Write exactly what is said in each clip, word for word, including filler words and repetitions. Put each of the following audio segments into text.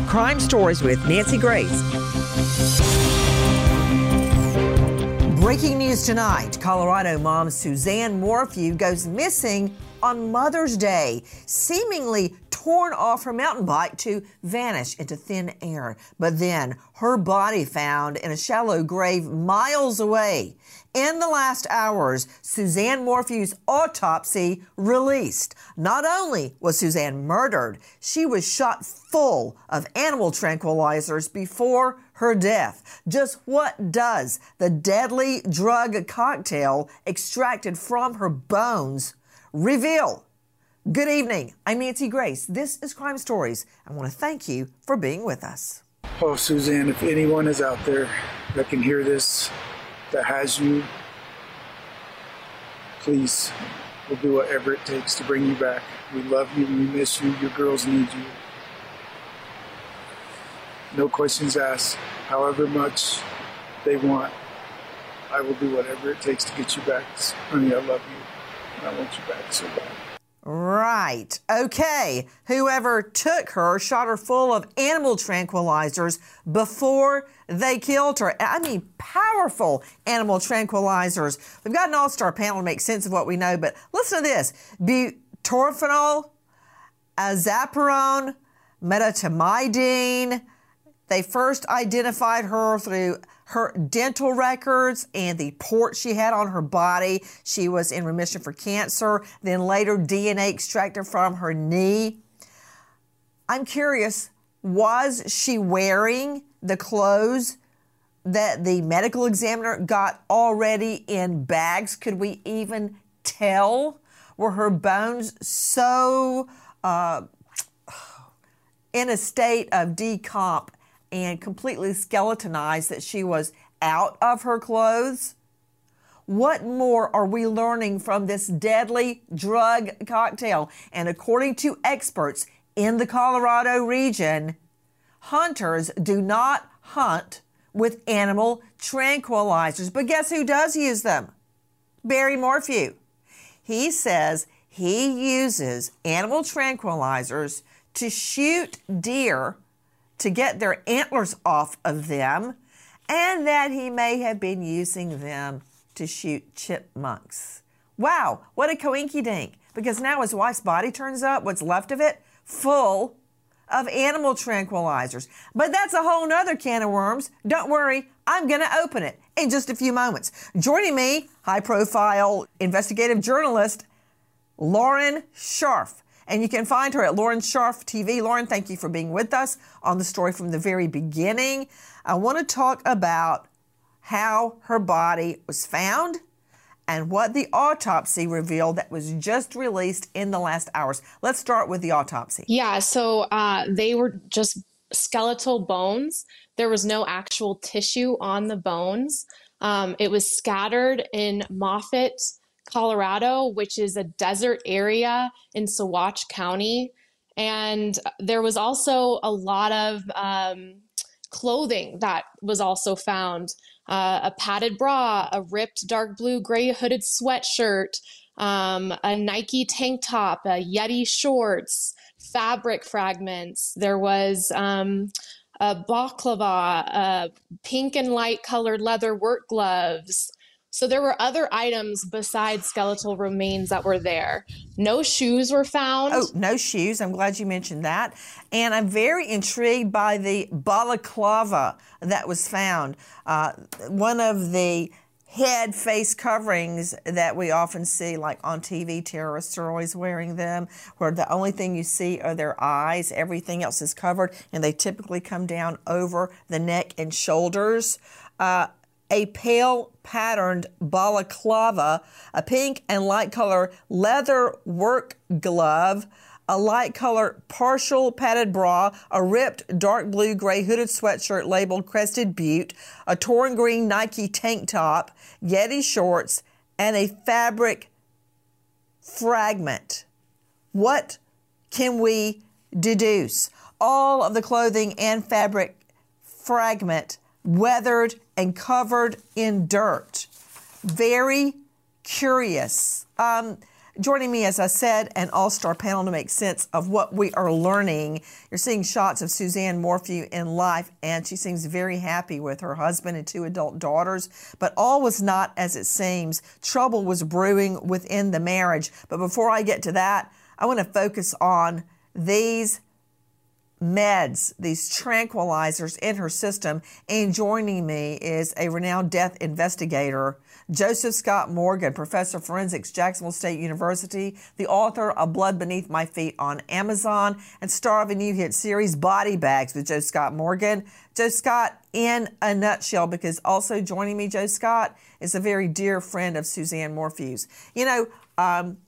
Crime Stories with Nancy Grace. Breaking news tonight. Colorado mom Suzanne Morphew goes missing on Mother's Day, seemingly torn off her mountain bike to vanish into thin air. But then her body found in a shallow grave miles away. In the last hours, Suzanne Morphew's autopsy released. Not only was Suzanne murdered, she was shot full of animal tranquilizers before her death. Just what does the deadly drug cocktail extracted from her bones reveal? Good evening. I'm Nancy Grace. This is Crime Stories. I want to thank you for being with us. Oh, Suzanne, if anyone is out there that can hear this, that has you, please, we'll do whatever it takes to bring you back. We love you, we miss you, your girls need you. No questions asked. However much they want, I will do whatever it takes to get you back. Honey, I love you, and I want you back so bad. Right. Okay. Whoever took her shot her full of animal tranquilizers before they killed her. I mean, powerful animal tranquilizers. We've got an all-star panel to make sense of what we know, but listen to this. Butorphanol, azaparone, medetomidine. They first identified her through her dental records and the port she had on her body. She was in remission for cancer. Then later, D N A extracted from her knee. I'm curious, was she wearing the clothes that the medical examiner got already in bags? Could we even tell? Were her bones so uh, in a state of decomp and completely skeletonized that she was out of her clothes? What more are we learning from this deadly drug cocktail? And according to experts in the Colorado region, hunters do not hunt with animal tranquilizers. But guess who does use them? Barry Morphew. He says he uses animal tranquilizers to shoot deer to get their antlers off of them, and that he may have been using them to shoot chipmunks. Wow, what a coinky-dink, because now his wife's body turns up, what's left of it, full of animal tranquilizers. But that's a whole nother can of worms. Don't worry, I'm going to open it in just a few moments. Joining me, high-profile investigative journalist Lauren Scharf. And you can find her at Lauren Scharf T V. Lauren, thank you for being with us on the story from the very beginning. I want to talk about how her body was found and what the autopsy revealed that was just released in the last hours. Let's start with the autopsy. Yeah, so uh, they were just skeletal bones. There was no actual tissue on the bones. Um, it was scattered in Moffett, Colorado, which is a desert area in Saguache County. And there was also a lot of um, clothing that was also found. Uh, a padded bra, a ripped dark blue gray hooded sweatshirt, um, a Nike tank top, a Yeti shorts, fabric fragments. There was um, a balaclava, uh, pink and light colored leather work gloves. So there were other items besides skeletal remains that were there. No shoes were found. Oh, no shoes. I'm glad you mentioned that. And I'm very intrigued by the balaclava that was found. Uh, one of the head face coverings that we often see, like on T V, terrorists are always wearing them, where the only thing you see are their eyes. Everything else is covered, and they typically come down over the neck and shoulders. Uh, a pale patterned balaclava, a pink and light color leather work glove, a light color partial padded bra, a ripped dark blue gray hooded sweatshirt labeled Crested Butte, a torn green Nike tank top, Yeti shorts, and a fabric fragment. What can we deduce? All of the clothing and fabric fragment weathered and covered in dirt. Very curious. Um, Joining me, as I said, an all-star panel to make sense of what we are learning. You're seeing shots of Suzanne Morphew in life, and she seems very happy with her husband and two adult daughters. But all was not as it seems. Trouble was brewing within the marriage. But before I get to that, I want to focus on these meds, these tranquilizers in her system. And joining me is a renowned death investigator, Joseph Scott Morgan, professor of forensics, Jacksonville State University, the author of Blood Beneath My Feet on Amazon, and star of a new hit series, Body Bags with Joe Scott Morgan. Joe Scott in a nutshell, because also joining me, Joe Scott, is a very dear friend of Suzanne Morphew's. You know, um,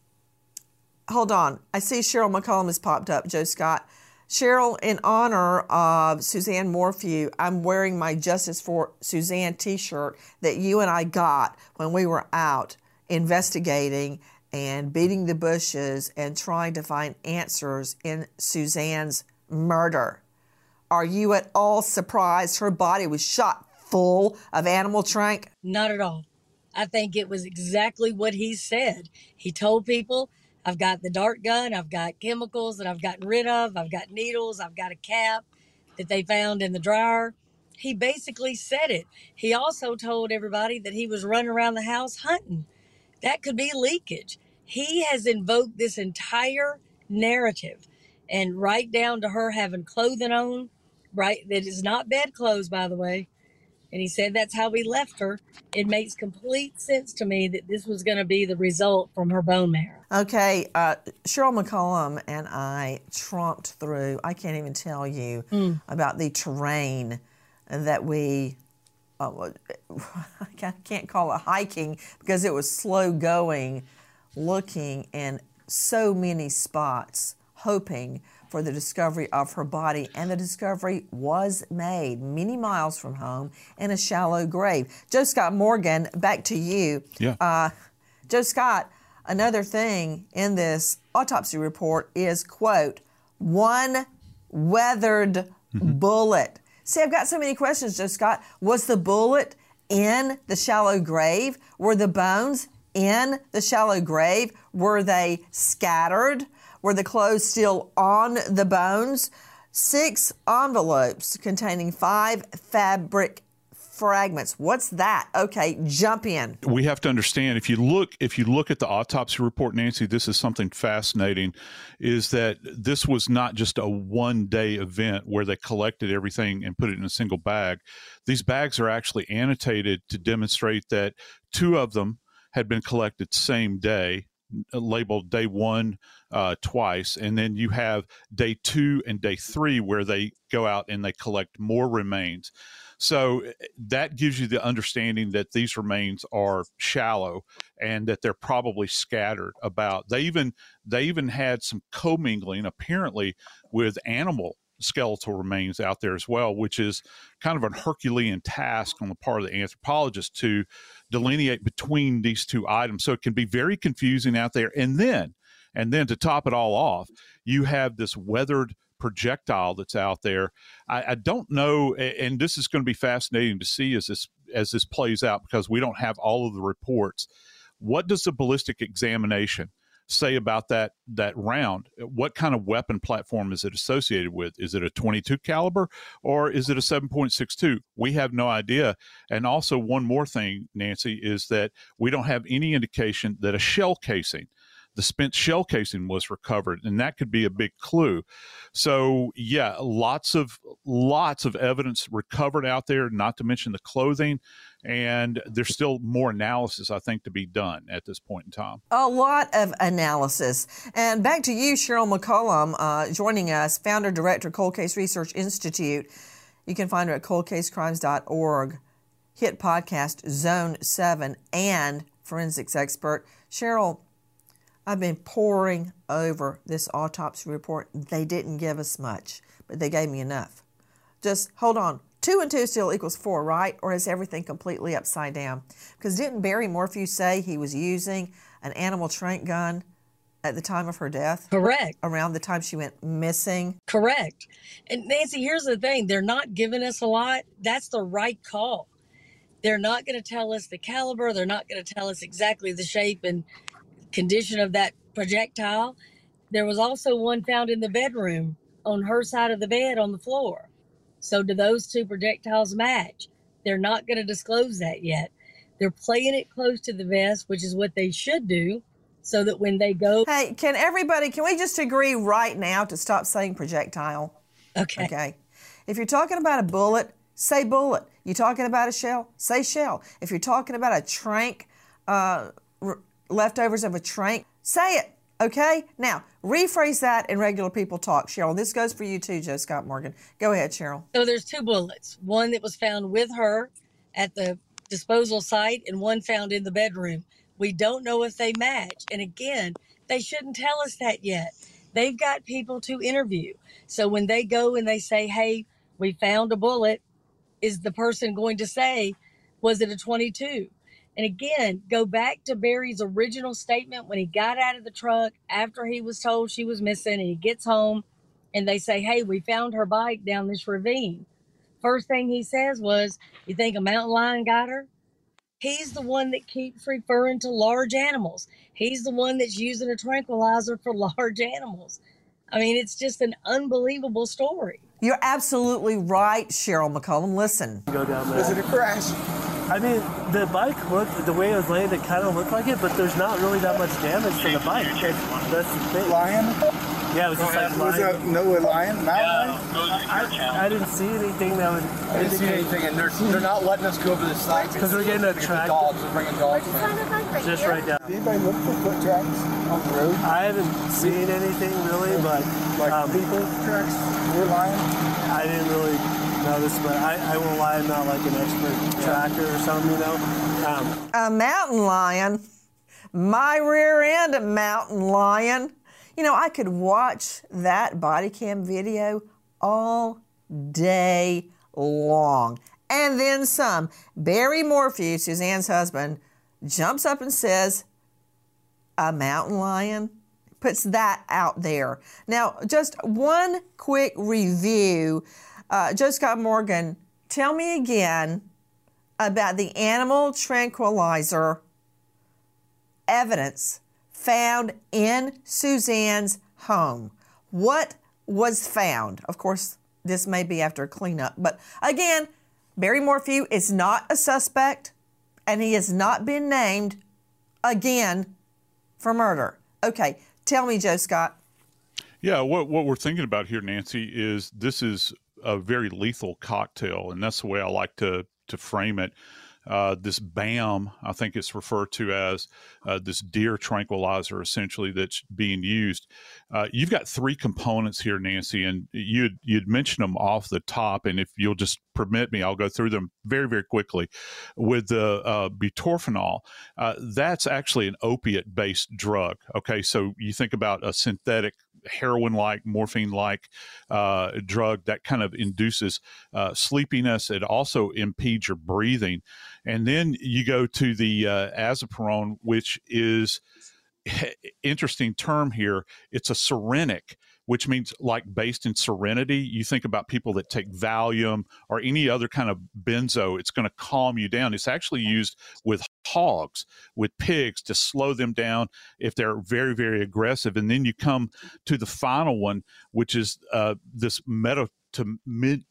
hold on. I see Cheryl McCollum has popped up, Joe Scott. Cheryl, in honor of Suzanne Morphew, I'm wearing my Justice for Suzanne t-shirt that you and I got when we were out investigating and beating the bushes and trying to find answers in Suzanne's murder. Are you at all surprised her body was shot full of animal trank? Not at all. I think it was exactly what he said. He told people, I've got the dart gun, I've got chemicals that I've gotten rid of, I've got needles, I've got a cap that they found in the dryer. He basically said it. He also told everybody that he was running around the house hunting. That could be leakage. He has invoked this entire narrative, and right down to her having clothing on, right? That is not bedclothes, by the way. And he said that's how we left her. It makes complete sense to me that this was going to be the result from her bone marrow. Okay, uh, Cheryl McCollum and I tromped through, I can't even tell you, mm. about the terrain that we, uh, I can't call it hiking because it was slow going, looking in so many spots, hoping for the discovery of her body, and the discovery was made many miles from home in a shallow grave. Joe Scott Morgan, back to you. Yeah. Uh, Joe Scott, another thing in this autopsy report is, quote, one weathered mm-hmm. bullet. See, I've got so many questions, Joe Scott. Was the bullet in the shallow grave? Were the bones in the shallow grave? Were they scattered? Were the clothes still on the bones? Six envelopes containing five fabric fragments. What's that? Okay, jump in. We have to understand, if you look if you look at the autopsy report, Nancy, this is something fascinating, is that this was not just a one-day event where they collected everything and put it in a single bag. These bags are actually annotated to demonstrate that two of them had been collected same day, labeled day one uh, twice, and then you have day two and day three where they go out and they collect more remains. So that gives you the understanding that these remains are shallow and that they're probably scattered about. They even they even had some commingling apparently with animal skeletal remains out there as well, which is kind of an Herculean task on the part of the anthropologist to delineate between these two items. So it can be very confusing out there. And then, and then to top it all off, you have this weathered projectile that's out there. I, I don't know, and this is going to be fascinating to see as this as this plays out, because we don't have all of the reports. What does the ballistic examination say about that that round? What kind of weapon platform is it associated with? Is it a twenty-two caliber or is it a seven point six two? We have no idea. And also one more thing, Nancy, is that we don't have any indication that a shell casing, the spent shell casing, was recovered, and that could be a big clue. So yeah, lots of lots of evidence recovered out there, not to mention the clothing, and there's still more analysis, I think, to be done at this point in time. A lot of analysis. And back to you, Cheryl McCollum, uh, joining us, founder, director, Cold Case Research Institute. You can find her at cold case crimes dot org, hit podcast Zone seven, and forensics expert. Cheryl, I've been poring over this autopsy report. They didn't give us much, but they gave me enough. Just hold on. Two and two still equals four, right? Or is everything completely upside down? Because didn't Barry Morphew say he was using an animal trank gun at the time of her death? Correct. Around the time she went missing? Correct. And Nancy, here's the thing. They're not giving us a lot. That's the right call. They're not going to tell us the caliber. They're not going to tell us exactly the shape and condition of that projectile. There was also one found in the bedroom on her side of the bed on the floor. So do those two projectiles match? They're not going to disclose that yet. They're playing it close to the vest, which is what they should do, so that when they go... Hey, can everybody, can we just agree right now to stop saying projectile? Okay. Okay. If you're talking about a bullet, say bullet. You're talking about a shell, say shell. If you're talking about a trank, uh, r- leftovers of a trank, say it. Okay? Now, rephrase that in regular people talk, Cheryl. This goes for you too, Joe Scott Morgan. Go ahead, Cheryl. So there's two bullets, one that was found with her at the disposal site and one found in the bedroom. We don't know if they match. And again, they shouldn't tell us that yet. They've got people to interview. So when they go and they say, hey, we found a bullet, is the person going to say, was it a twenty-two? And again, go back to Barry's original statement when he got out of the truck after he was told she was missing, and he gets home and they say, hey, we found her bike down this ravine. First thing he says was, you think a mountain lion got her? He's the one that keeps referring to large animals. He's the one that's using a tranquilizer for large animals. I mean, it's just an unbelievable story. You're absolutely right, Cheryl McCollum. Listen. Go down there. Was it a crash? I mean, the bike looked, the way it was laying, it kind of looked like it, but there's not really that much damage to the bike. It's, that's the thing. Lion? Yeah, it was just like Was lion. that no lion? Mountain lion? I, I didn't see anything that would I didn't see anything, and they're, they're not letting us go over the site because we're getting a the track dogs. They're bringing dogs. just right down. Did anybody look for foot tracks on the road? I haven't seen anything really, but Like um, people tracks near lion? I didn't really notice, but I, I won't lie, I'm not like an expert tracker or something, you know. Um, A mountain lion, my rear end a mountain lion. You know, I could watch that body cam video all day long. And then some. Barry Morphew, Suzanne's husband, jumps up and says, a mountain lion? Puts that out there. Now, just one quick review. Uh, Joe Scott Morgan, tell me again about the animal tranquilizer evidence found in Suzanne's home. What was found? Of course, this may be after a cleanup, but again, Barry Morphew is not a suspect, and he has not been named again for murder. Okay, tell me, Joe Scott. Yeah, what what we're thinking about here, Nancy, is this is a very lethal cocktail, and that's the way I like to to frame it. Uh, this B A M, I think it's referred to as uh, this deer tranquilizer, essentially, that's being used. Uh, you've got three components here, Nancy, and you'd, you'd mention them off the top, and if you'll just permit me, I'll go through them very, very quickly. With the uh, butorphanol, uh, that's actually an opiate-based drug, okay? So you think about a synthetic heroin-like, morphine-like uh, drug that kind of induces uh, sleepiness. It also impedes your breathing. And then you go to the uh, azaparone, which is interesting term here. It's a serenic, which means like based in serenity. You think about people that take Valium or any other kind of benzo, it's going to calm you down. It's actually used with hogs, with pigs, to slow them down if they're very, very aggressive. And then you come to the final one, which is uh, this metomidian,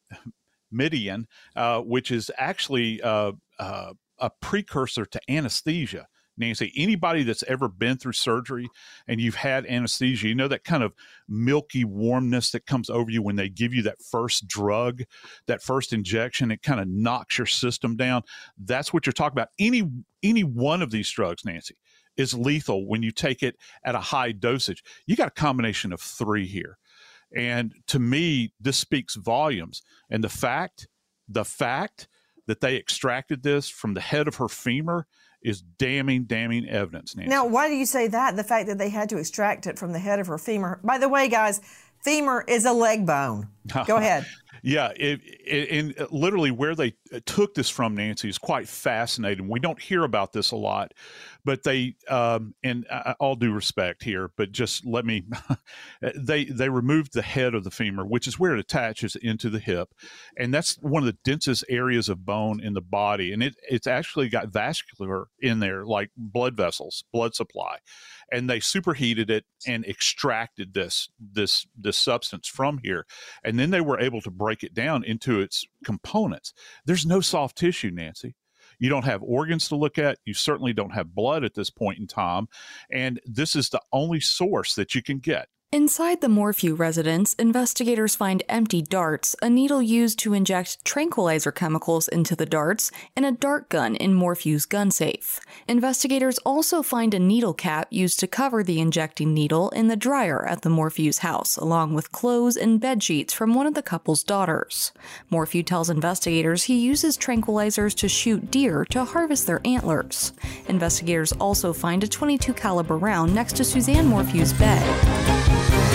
uh, which is actually uh, uh, a precursor to anesthesia. Nancy, anybody that's ever been through surgery and you've had anesthesia, you know that kind of milky warmness that comes over you when they give you that first drug, that first injection, it kind of knocks your system down. That's what you're talking about. Any any one of these drugs, Nancy, is lethal when you take it at a high dosage. You got a combination of three here. And to me, this speaks volumes. And the fact, the fact that they extracted this from the head of her femur is damning, damning evidence, Nancy. Now, why do you say that? The fact that they had to extract it from the head of her femur. By the way, guys, femur is a leg bone. Go ahead. Yeah, it, it, and literally where they took this from, Nancy, is quite fascinating. We don't hear about this a lot, but they, um, and uh, all due respect here, but just let me, they they removed the head of the femur, which is where it attaches into the hip, and that's one of the densest areas of bone in the body, and it it's actually got vascular in there, like blood vessels, blood supply, and they superheated it and extracted this this this substance from here, and then they were able to break it down into its components. There's no soft tissue, Nancy. You don't have organs to look at. You certainly don't have blood at this point in time. And this is the only source that you can get. Inside the Morphew residence, investigators find empty darts, a needle used to inject tranquilizer chemicals into the darts, and a dart gun in Morphew's gun safe. Investigators also find a needle cap used to cover the injecting needle in the dryer at the Morphew's house, along with clothes and bed sheets from one of the couple's daughters. Morphew tells investigators he uses tranquilizers to shoot deer to harvest their antlers. Investigators also find a twenty-two caliber round next to Suzanne Morphew's bed.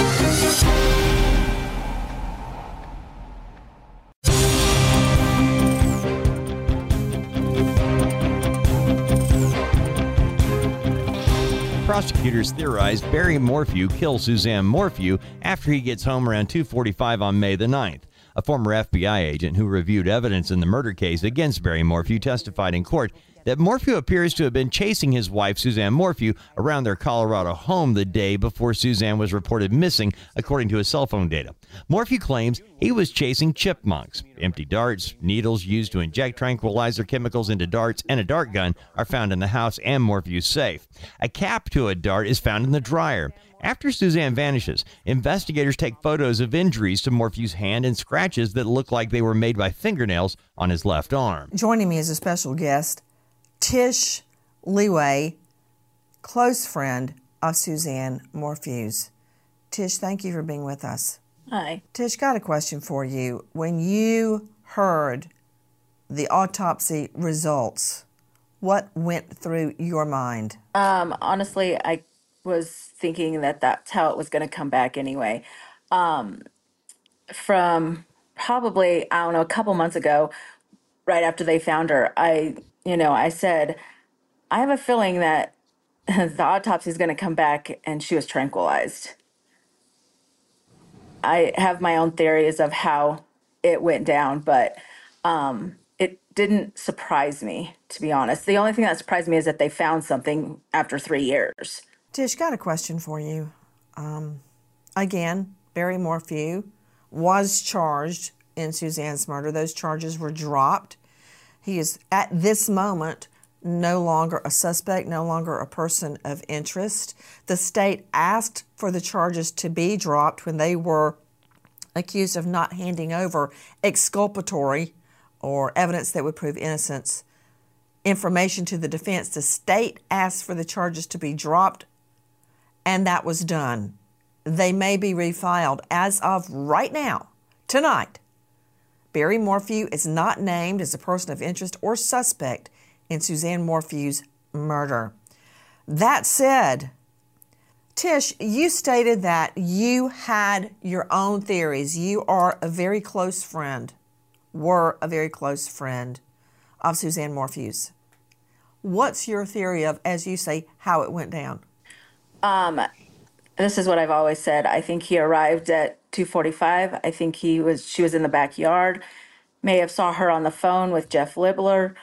Prosecutors theorized Barry Morphew killed Suzanne Morphew after he gets home around two forty-five on May the ninth. A former F B I agent who reviewed evidence in the murder case against Barry Morphew testified in court that Morphew appears to have been chasing his wife, Suzanne Morphew, around their Colorado home the day before Suzanne was reported missing, according to his cell phone data. Morphew claims he was chasing chipmunks. Empty darts, needles used to inject tranquilizer chemicals into darts, and a dart gun are found in the house and Morphew's safe. A cap to a dart is found in the dryer. After Suzanne vanishes, investigators take photos of injuries to Morphew's hand and scratches that look like they were made by fingernails on his left arm. Joining me as a special guest, Tish Leeway, close friend of Suzanne Morphew's. Tish, thank you for being with us. Hi. Tish, got a question for you. When you heard the autopsy results, what went through your mind? Um, honestly, I was thinking that that's how it was going to come back anyway. Um, from probably, I don't know, a couple months ago, right after they found her, I, you know, I said, I have a feeling that the autopsy is going to come back and she was tranquilized. I have my own theories of how it went down, but um, it didn't surprise me, to be honest. The only thing that surprised me is that they found something after three years. Tish, got a question for you. Um, again, Barry Morphew was charged in Suzanne's murder. Those charges were dropped. He is, at this moment, no longer a suspect, no longer a person of interest. The state asked for the charges to be dropped when they were accused of not handing over exculpatory or evidence that would prove innocence information to the defense. The state asked for the charges to be dropped, and that was done. They may be refiled. As of right now, tonight, Barry Morphew is not named as a person of interest or suspect in Suzanne Morphew's murder. That said, Tish, you stated that you had your own theories. You are a very close friend, were a very close friend of Suzanne Morphew's. What's your theory of, as you say, how it went down? Um, this is what I've always said. I think he arrived at two forty-five. I think he was. She was in the backyard. May have saw her on the phone with Jeff Libler.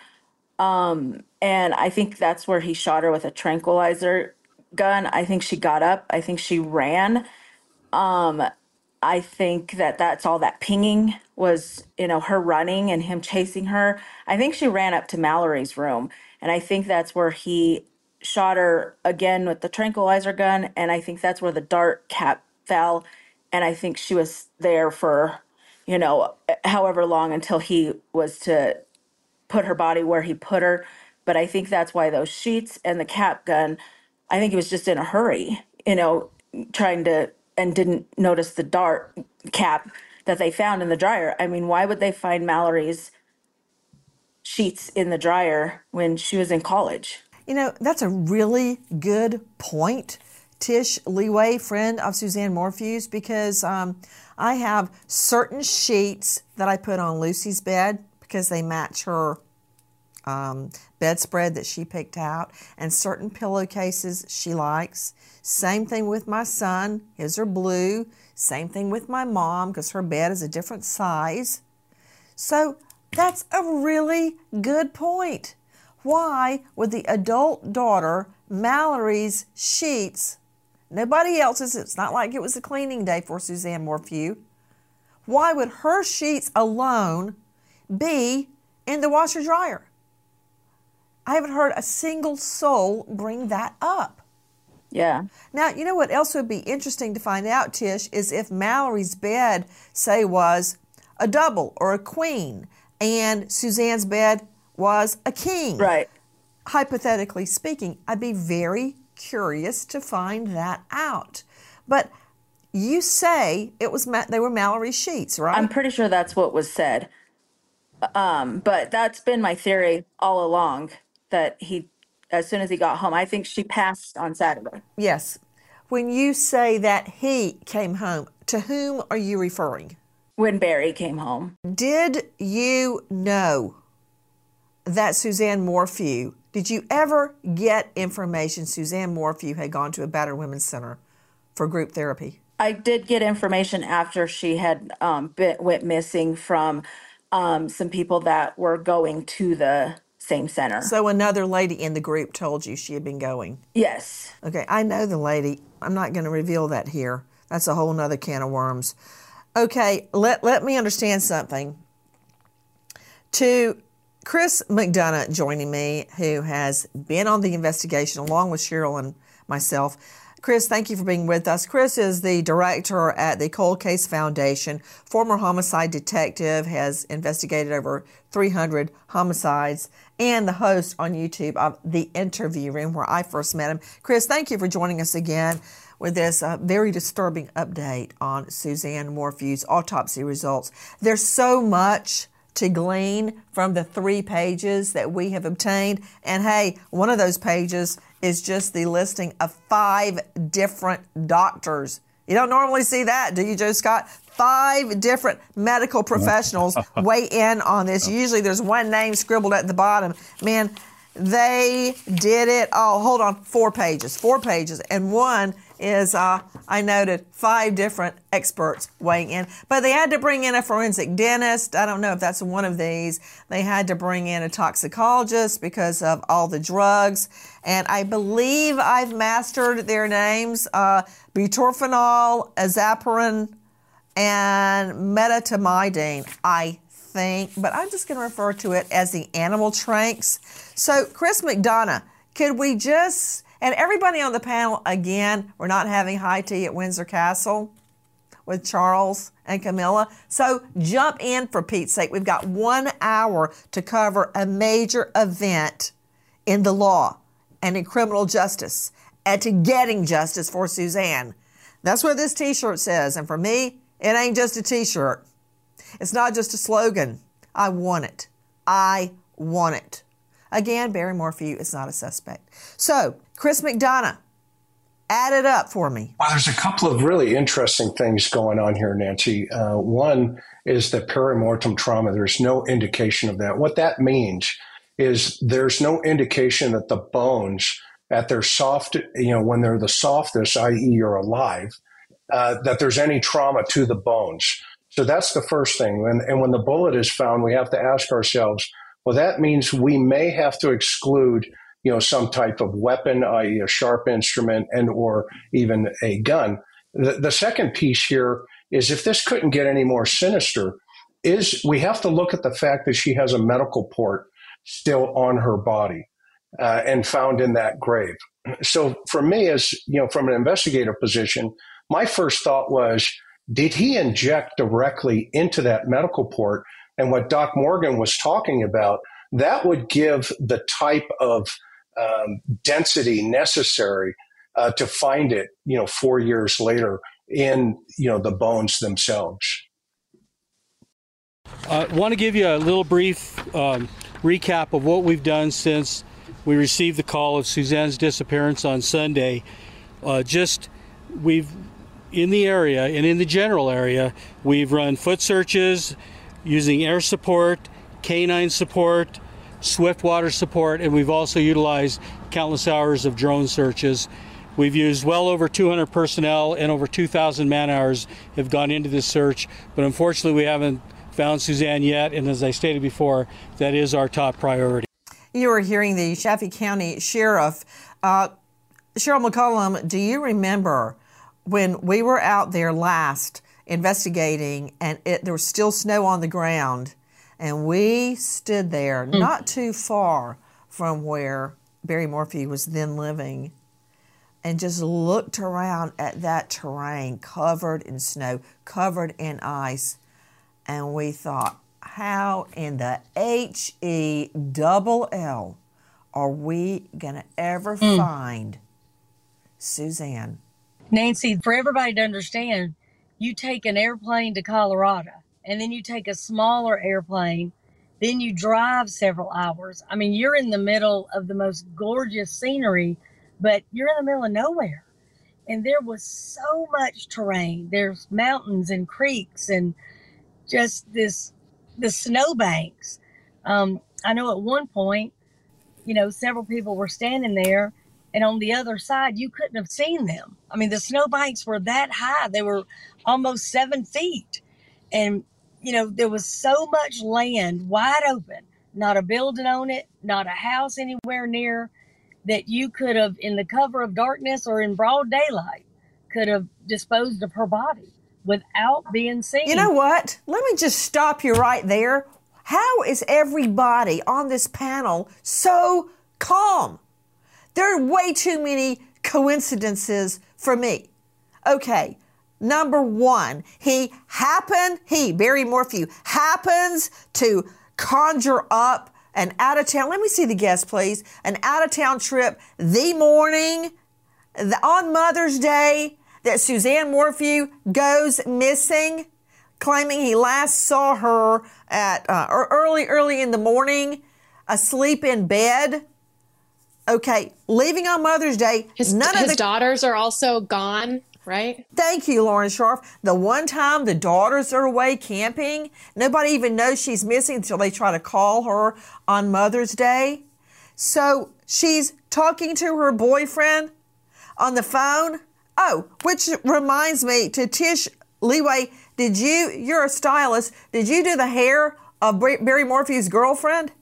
Um, and I think that's where he shot her with a tranquilizer gun. I think she got up. I think she ran. Um, I think that that's all that pinging was, you know, her running and him chasing her. I think she ran up to Mallory's room. And I think that's where he shot her again with the tranquilizer gun. And I think that's where the dart cap fell. And I think she was there for, you know, however long until he was to put her body where he put her. But I think that's why those sheets and the cap gun, I think he was just in a hurry, you know, trying to, and didn't notice the dart cap that they found in the dryer. I mean, why would they find Mallory's sheets in the dryer when she was in college? You know, that's a really good point. Tish Leeway, friend of Suzanne Morphew's, because um, I have certain sheets that I put on Lucy's bed because they match her um, bedspread that she picked out, and certain pillowcases she likes. Same thing with my son. His are blue. Same thing with my mom because her bed is a different size. So that's a really good point. Why would the adult daughter, Mallory's sheets, nobody else's, it's not like it was a cleaning day for Suzanne Morphew, why would her sheets alone be in the washer dryer? I haven't heard a single soul bring that up. Yeah. Now, you know what else would be interesting to find out, Tish, is if Mallory's bed, say, was a double or a queen, and Suzanne's bed was a king. Right. Hypothetically speaking, I'd be very curious to find that out. But you say it was Ma- they were Mallory's sheets, right? I'm pretty sure that's what was said. Um, but that's been my theory all along, that he, as soon as he got home, I think she passed on Saturday. Yes. When you say that he came home, to whom are you referring? When Barry came home. Did you know that Suzanne Morphew, did you ever get information Suzanne Morphew had gone to a battered women's center for group therapy? I did get information after she had um, been, went missing from um, some people that were going to the same center. So another lady in the group told you she had been going? Yes. Okay, I know the lady. I'm not going to reveal that here. That's a whole nother can of worms. Okay, let, let me understand something. To Chris McDonough joining me, who has been on the investigation along with Cheryl and myself. Chris, thank you for being with us. Chris is the director at the Cold Case Foundation, former homicide detective, has investigated over three hundred homicides, and the host on YouTube of The Interview Room, where I first met him. Chris, thank you for joining us again with this uh, very disturbing update on Suzanne Morphew's autopsy results. There's so much to glean from the three pages that we have obtained. And hey, one of those pages is just the listing of five different doctors. You don't normally see that, do you, Joe Scott? Five different medical professionals weigh in on this. Usually there's one name scribbled at the bottom. Man, they did it. Oh, hold on. Four pages. Four pages. And one is, uh, I noted, five different experts weighing in. But they had to bring in a forensic dentist. I don't know if that's one of these. They had to bring in a toxicologist because of all the drugs. And I believe I've mastered their names. Uh, butorphanol, azapirin, and metamidine, I think. But I'm just going to refer to it as the animal tranks. So, Chris McDonough, could we just... And everybody on the panel, again, we're not having high tea at Windsor Castle with Charles and Camilla. So jump in, for Pete's sake. We've got one hour to cover a major event in the law and in criminal justice and to getting justice for Suzanne. That's what this T-shirt says. And for me, it ain't just a T-shirt. It's not just a slogan. I want it. I want it. Again, Barry Morphew is not a suspect. So, Chris McDonough, add it up for me. Well, there's a couple of really interesting things going on here, Nancy. Uh, one is the perimortem trauma. There's no indication of that. What that means is there's no indication that the bones at their soft, you know, when they're the softest, that is you're alive, uh, that there's any trauma to the bones. So that's the first thing. And, and when the bullet is found, we have to ask ourselves, well, that means we may have to exclude, you know, some type of weapon, that is a sharp instrument and or even a gun. The, the second piece here is, if this couldn't get any more sinister, is we have to look at the fact that she has a medical port still on her body uh, and found in that grave. So for me, as you know, from an investigative position, my first thought was, did he inject directly into that medical port? And what Doc Morgan was talking about, that would give the type of um, density necessary uh, to find it, you know, four years later in, you know, the bones themselves. I uh, want to give you a little brief um, recap of what we've done since we received the call of Suzanne's disappearance on Sunday. Uh, just we've in the area and in the general area, we've run foot searches using air support, canine support, swift water support, and we've also utilized countless hours of drone searches. We've used well over two hundred personnel and over two thousand man hours have gone into this search, but unfortunately we haven't found Suzanne yet, and as I stated before, that is our top priority. You are hearing the Chaffee County Sheriff. Uh, Cheryl McCollum, do you remember when we were out there last investigating and it, there was still snow on the ground and we stood there mm. not too far from where Barry Morphew was then living and just looked around at that terrain covered in snow, covered in ice, and we thought, how in the H E double L are we going to ever mm. find Suzanne? Nancy, for everybody to understand, you take an airplane to Colorado, and then you take a smaller airplane, then you drive several hours. I mean, you're in the middle of the most gorgeous scenery, but you're in the middle of nowhere. And there was so much terrain. There's mountains and creeks and just this, the snowbanks. Um, I know at one point, you know, several people were standing there, and on the other side, you couldn't have seen them. I mean, the snowbanks were that high. They were almost seven feet. And, you know, there was so much land wide open, not a building on it, not a house anywhere near, that you could have, in the cover of darkness or in broad daylight, could have disposed of her body without being seen. You know what? Let me just stop you right there. How is everybody on this panel so calm? There are way too many coincidences for me. Okay, number one, he happened, he, Barry Morphew, happens to conjure up an out-of-town, let me see the guest, please, an out-of-town trip the morning, the, on Mother's Day, that Suzanne Morphew goes missing, claiming he last saw her at uh, early, early in the morning, asleep in bed. Okay, leaving on Mother's Day. His, none his of the daughters are also gone, right? Thank you, Lauren Sharf. The one time the daughters are away camping, nobody even knows she's missing until they try to call her on Mother's Day. So she's talking to her boyfriend on the phone. Oh, which reminds me, to Tish Leeway, did you, you're a stylist, did you do the hair of Barry Morphew's girlfriend?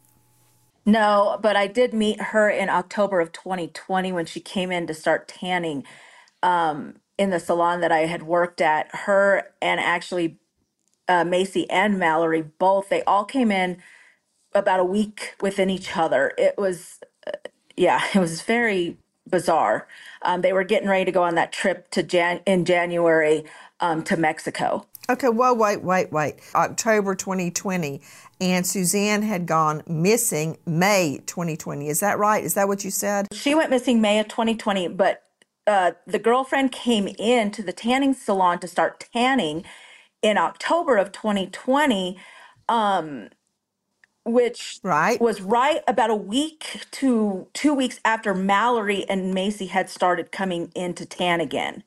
No, but I did meet her in October of twenty twenty when she came in to start tanning um, in the salon that I had worked at. Her and actually uh, Macy and Mallory, both, they all came in about a week within each other. It was, uh, yeah, it was very bizarre. Um, they were getting ready to go on that trip to Jan- in January um, to Mexico. Okay, well, wait, wait, wait. October twenty twenty, and Suzanne had gone missing May twenty twenty. Is that right? Is that what you said? She went missing May of twenty twenty, but uh, the girlfriend came in to the tanning salon to start tanning in October of twenty twenty, um, which right. was right about a week to two weeks after Mallory and Macy had started coming in to tan again.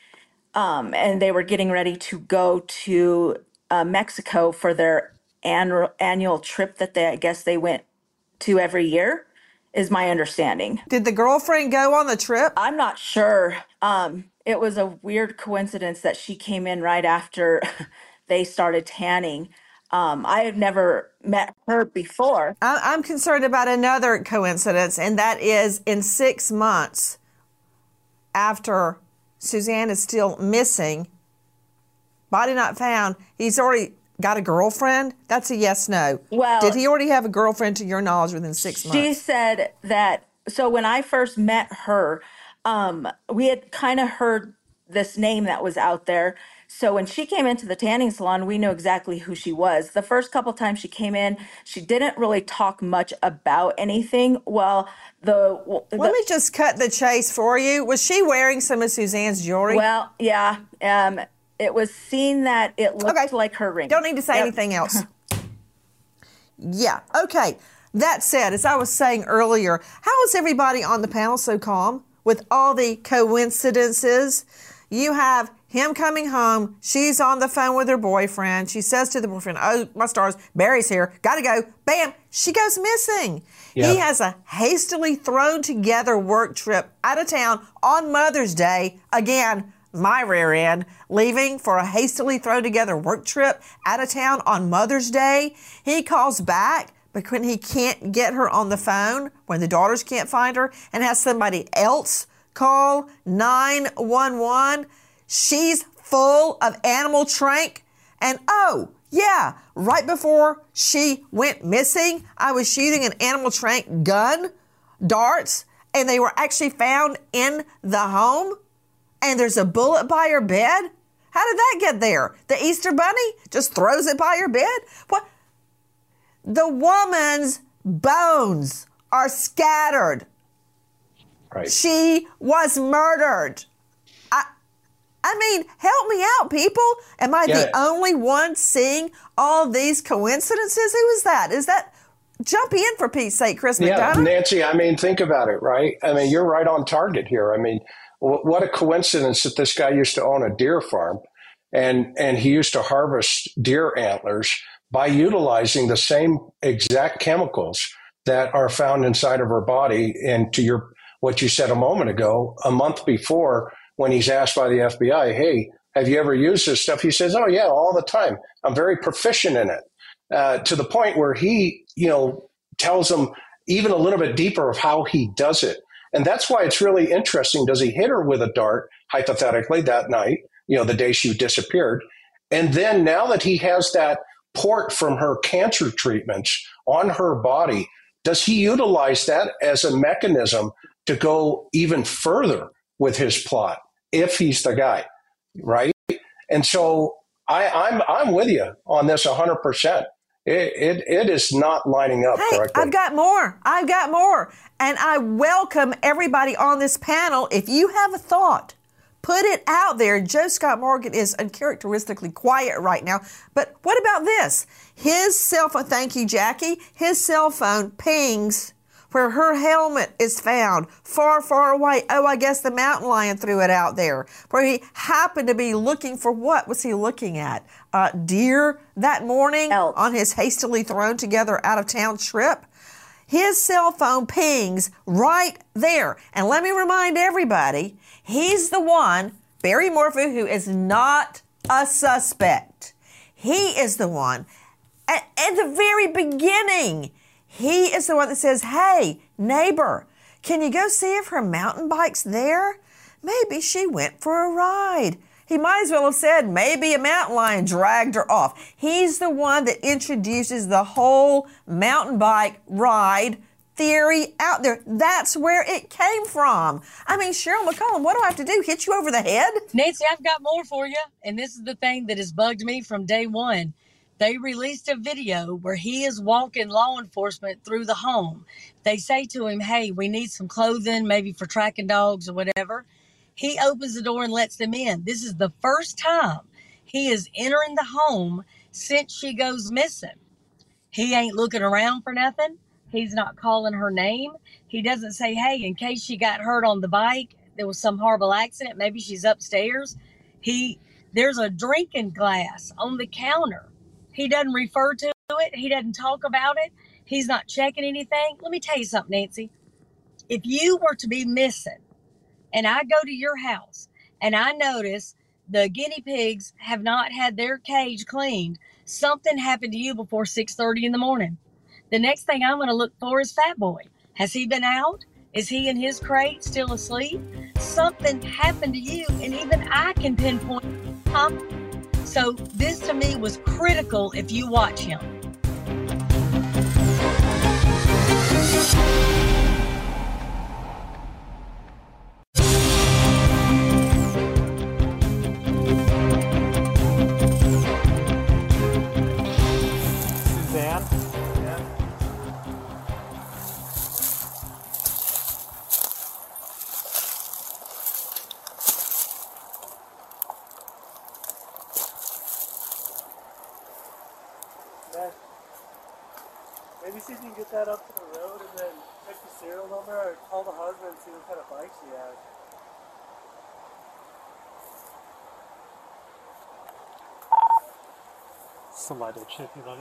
Um, and they were getting ready to go to uh, Mexico for their annual annual trip that they, I guess they went to every year, is my understanding. Did the girlfriend go on the trip? I'm not sure. Um, it was a weird coincidence that she came in right after they started tanning. Um, I had never met her before. I'm concerned about another coincidence, and that is in six months after Suzanne is still missing, body not found, he's already got a girlfriend? That's a yes, no. Well, did he already have a girlfriend to your knowledge within six months? She said that, so when I first met her, um, we had kind of heard this name that was out there. So when she came into the tanning salon, we knew exactly who she was. The first couple times she came in, she didn't really talk much about anything. Well, the, the let me just cut the chase for you. Was she wearing some of Suzanne's jewelry? Well, yeah. Um, it was seen that it looked okay. like her ring. Don't need to say yep. anything else. Yeah. Okay. That said, as I was saying earlier, how is everybody on the panel so calm? with all the coincidences? You have him coming home. She's on the phone with her boyfriend. She says to the boyfriend, oh, my stars, Barry's here. Gotta go. Bam. She goes missing. Yeah. He has a hastily thrown together work trip out of town on Mother's Day. Again, my rear end, leaving for a hastily thrown together work trip out of town on Mother's Day. He calls back, but when he can't get her on the phone, when the daughters can't find her, and has somebody else call nine one one, she's full of animal trank. And oh, yeah, right before she went missing, I was shooting an animal trank gun, darts, and they were actually found in the home. And there's a bullet by her bed. How did that get there? The Easter Bunny just throws it by her bed? What? The woman's bones are scattered. Right. She was murdered. I, I mean, help me out, people. Am I yeah. the only one seeing all these coincidences? Who is that? Is that, jump in for Pete's sake, Chris yeah, McDonough? Nancy, I mean, think about it, right? I mean, you're right on target here. I mean, what a coincidence that this guy used to own a deer farm, and, and he used to harvest deer antlers by utilizing the same exact chemicals that are found inside of her body. And to your what you said a moment ago, a month before, when he's asked by the F B I, hey, have you ever used this stuff? He says, oh, yeah, all the time. I'm very proficient in it, uh, to the point where he, you know, tells them even a little bit deeper of how he does it. And that's why it's really interesting. Does he hit her with a dart, hypothetically, that night, you know, the day she disappeared? And then now that he has that port from her cancer treatments on her body, does he utilize that as a mechanism to go even further with his plot, if he's the guy, right? And so I, I'm I'm with you on this one hundred percent. It, it, it is not lining up hey, correctly. I've got more. I've got more. And I welcome everybody on this panel. If you have a thought, put it out there. Joe Scott Morgan is uncharacteristically quiet right now. But what about this? His cell phone, thank you, Jackie, his cell phone pings where her helmet is found far, far away. Oh, I guess the mountain lion threw it out there. Where he happened to be looking for what was he looking at? Uh, deer that morning Elk. on his hastily thrown together out-of-town trip. His cell phone pings right there. And let me remind everybody, he's the one, Barry Morphew, who is not a suspect. He is the one at, at the very beginning. He is the one that says, hey, neighbor, can you go see if her mountain bike's there? Maybe she went for a ride. He might as well have said, maybe a mountain lion dragged her off. He's the one that introduces the whole mountain bike ride theory out there. That's where it came from. I mean, Cheryl McCollum, what do I have to do? Hit you over the head? Nancy, I've got more for you. And this is the thing that has bugged me from day one. They released a video where he is walking law enforcement through the home. They say to him, hey, we need some clothing, maybe for tracking dogs or whatever. He opens the door and lets them in. This is the first time he is entering the home since she goes missing. He ain't looking around for nothing. He's not calling her name. He doesn't say, hey, in case she got hurt on the bike, there was some horrible accident, maybe she's upstairs. He, there's a drinking glass on the counter. He doesn't refer to it. He doesn't talk about it. He's not checking anything. Let me tell you something, Nancy. If you were to be missing and I go to your house and I notice the guinea pigs have not had their cage cleaned, something happened to you before six thirty in the morning. The next thing I'm going to look for is Fat Boy. Has he been out? Is he in his crate still asleep? Something happened to you, and even I can pinpoint huh? So this to me was critical if you watch him. Suzanne? Yeah. Maybe see if you can get that up to the road and then check the serial number or call the husband and see what kind of bike she has. Somebody chippy buddy.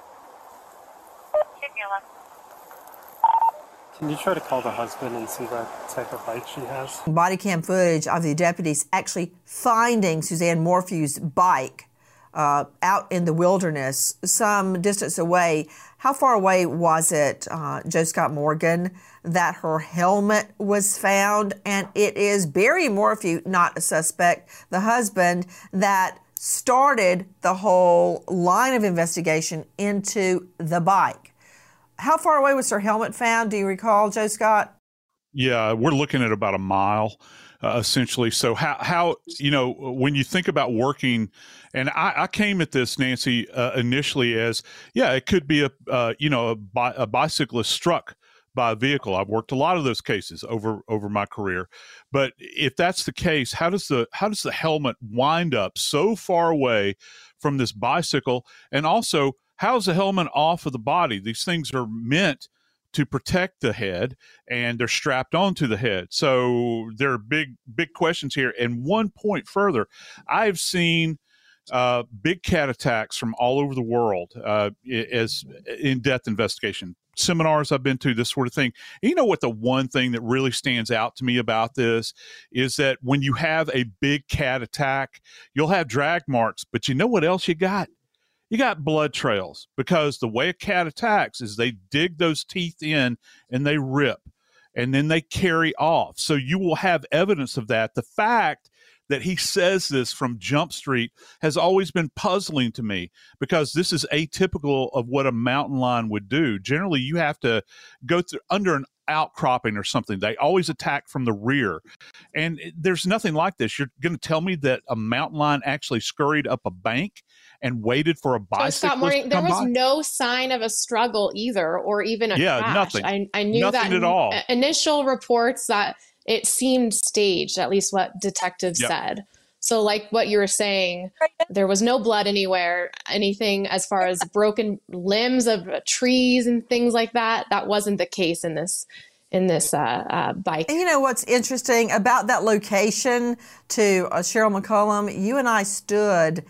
Can you try to call the husband and see what type of bike she has? Body cam footage of the deputies actually finding Suzanne Morphew's bike uh, out in the wilderness some distance away. How far away was it, uh, Joe Scott Morgan, that her helmet was found? And it is Barry Morphew, not a suspect, the husband, that started the whole line of investigation into the bike. How far away was her helmet found? Do you recall, Joe Scott? Yeah, we're looking at about a mile, uh, essentially. So how, how, you know, when you think about working, and I, I came at this, Nancy, uh, initially as, yeah, it could be a, uh, you know, a, bi- a bicyclist struck by a vehicle. I've worked a lot of those cases over, over my career. But if that's the case, how does the, how does the helmet wind up so far away from this bicycle? And also, how's the helmet off of the body? These things are meant to protect the head, and they're strapped onto the head. So there are big, big questions here. And one point further, I've seen uh, big cat attacks from all over the world uh, as in-depth investigation. Seminars I've been to, this sort of thing. And you know what the one thing that really stands out to me about this is that when you have a big cat attack, you'll have drag marks, but you know what else you got? You got blood trails, because the way a cat attacks is they dig those teeth in and they rip and then they carry off. So you will have evidence of that. The fact that he says this from Jump Street has always been puzzling to me, because this is atypical of what a mountain lion would do. Generally, you have to go through under an outcropping or something. They always attack from the rear. And there's nothing like this. You're going to tell me that a mountain lion actually scurried up a bank and waited for a bicyclist? So Scott Morgan, to there come was by? no sign of a struggle either, or even a Yeah, crash. nothing. I, I knew Nothing that at all. in- initial reports that it seemed staged, at least what detectives Yep. said. So like what you were saying, there was no blood anywhere, anything as far as broken limbs of trees and things like that. That wasn't the case in this in this uh, uh, bike. And you know what's interesting about that location to uh, Cheryl McCollum? You and I stood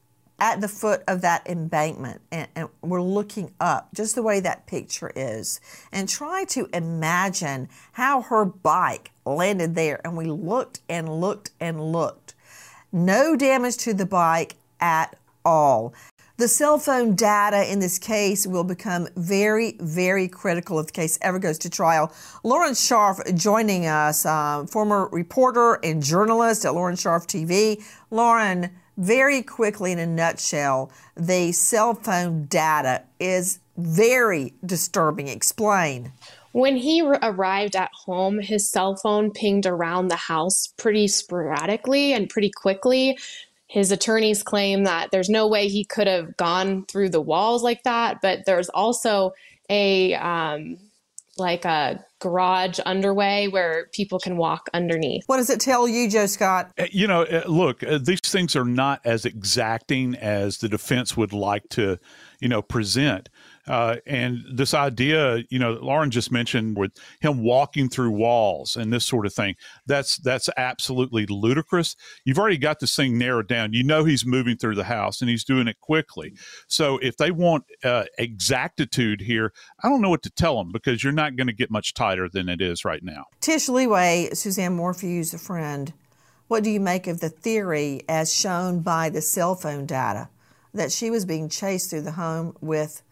at the foot of that embankment, and, and we're looking up just the way that picture is and trying to imagine how her bike landed there. And we looked and looked and looked. No damage to the bike at all. The cell phone data in this case will become very, very critical if the case ever goes to trial. Lauren Scharf joining us, uh, former reporter and journalist at Lauren Scharf T V. Lauren, very quickly in a nutshell, the cell phone data is very disturbing. Explain. When he r- arrived at home, his cell phone pinged around the house pretty sporadically and pretty quickly. His attorneys claim that there's no way he could have gone through the walls like that, but there's also a um, like a garage underway where people can walk underneath. What does it tell you, Joe Scott? Uh, You know, uh, look, uh, these things are not as exacting as the defense would like to, you know, present. Uh, and this idea, you know, Lauren just mentioned with him walking through walls and this sort of thing, that's that's absolutely ludicrous. You've already got this thing narrowed down. You know he's moving through the house and he's doing it quickly. So if they want uh, exactitude here, I don't know what to tell them, because you're not going to get much tighter than it is right now. Tish Leeway, Suzanne Morphew's friend, what do you make of the theory as shown by the cell phone data that she was being chased through the home with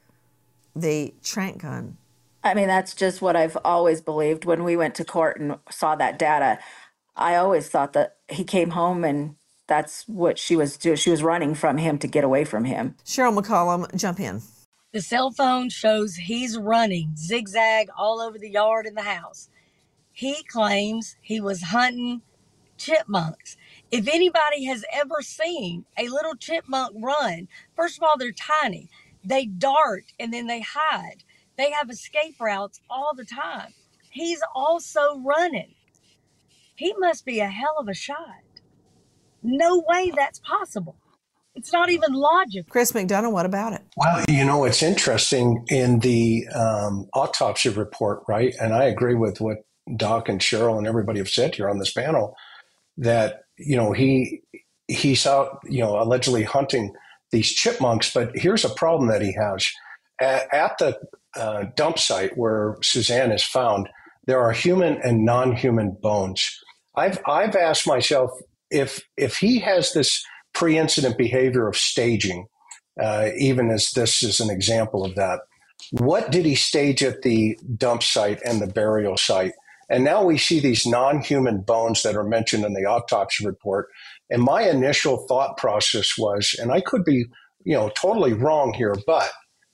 the trank gun? I mean, that's just what I've always believed. When we went to court and saw that data, I always thought that he came home and that's what she was doing. She was running from him to get away from him. Cheryl McCollum, jump in. The cell phone shows he's running zigzag all over the yard and the house. He claims he was hunting chipmunks. If anybody has ever seen a little chipmunk run, first of all, they're tiny. They dart and then they hide. They have escape routes all the time. He's also running. He must be a hell of a shot. No way that's possible. It's not even logical. Chris McDonough, what about it? Well, you know, it's interesting in the um, autopsy report, right? And I agree with what Doc and Cheryl and everybody have said here on this panel, that, you know, he he's out, you know, allegedly hunting these chipmunks. But here's a problem that he has. At, at the uh, dump site where Suzanne is found, there are human and non-human bones. I've I've asked myself if if he has this pre-incident behavior of staging, uh, even as this is an example of that, what did he stage at the dump site and the burial site? And now we see these non-human bones that are mentioned in the autopsy report. And my initial thought process was, and I could be, you know, totally wrong here, but,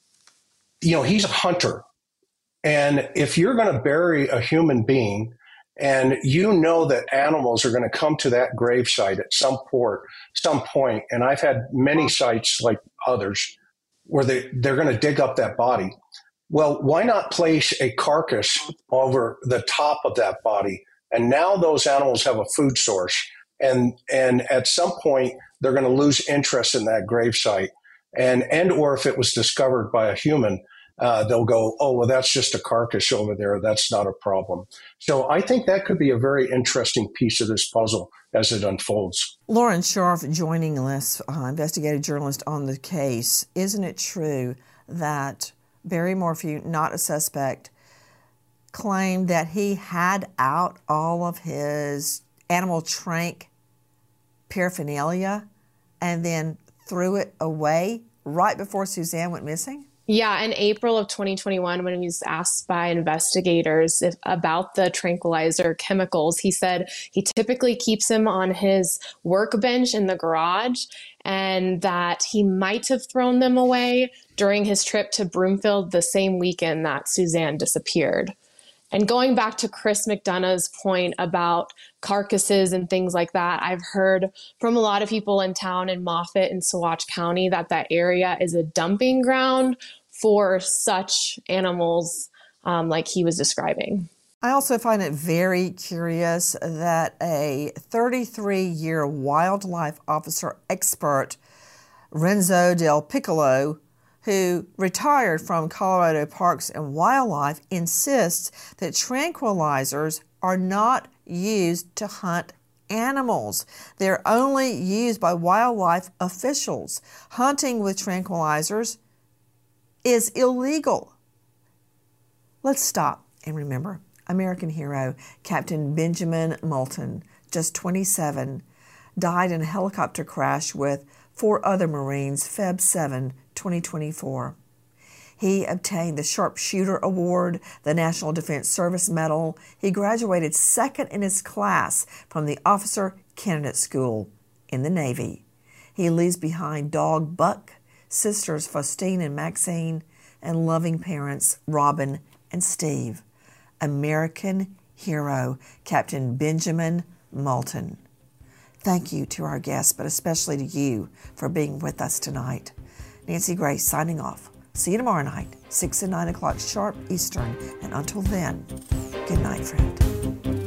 you know, he's a hunter. And if you're going to bury a human being and you know that animals are going to come to that gravesite at some port, some point, and I've had many sites like others where they, they're going to dig up that body. Well, why not place a carcass over the top of that body? And now those animals have a food source. And and at some point, they're going to lose interest in that gravesite. And, and or if it was discovered by a human, uh, they'll go, oh, well, that's just a carcass over there. That's not a problem. So I think that could be a very interesting piece of this puzzle as it unfolds. Lauren Scharf joining us, uh, investigative journalist on the case. Isn't it true that Barry Morphew, not a suspect, claimed that he had out all of his animal trank paraphernalia and then threw it away right before Suzanne went missing? Yeah, in April of twenty twenty-one, when he was asked by investigators if, about the tranquilizer chemicals, he said he typically keeps them on his workbench in the garage and that he might have thrown them away during his trip to Broomfield the same weekend that Suzanne disappeared. And going back to Chris McDonough's point about carcasses and things like that, I've heard from a lot of people in town in Moffat and Saguache County that that area is a dumping ground for such animals um, like he was describing. I also find it very curious that a thirty-three-year wildlife officer expert, Renzo Del Piccolo, who retired from Colorado Parks and Wildlife, insists that tranquilizers are not used to hunt animals. They're only used by wildlife officials. Hunting with tranquilizers is illegal. Let's stop and remember American hero Captain Benjamin Moulton, just twenty-seven, died in a helicopter crash with four other Marines February seventh, twenty twenty-four. He obtained the Sharpshooter Award, the National Defense Service Medal. He graduated second in his class from the Officer Candidate School in the Navy. He leaves behind dog Buck, sisters Faustine and Maxine, and loving parents Robin and Steve. American hero Captain Benjamin Moulton. Thank you to our guests, but especially to you for being with us tonight. Nancy Grace signing off. See you tomorrow night, six and nine o'clock sharp Eastern. And until then, good night, friend.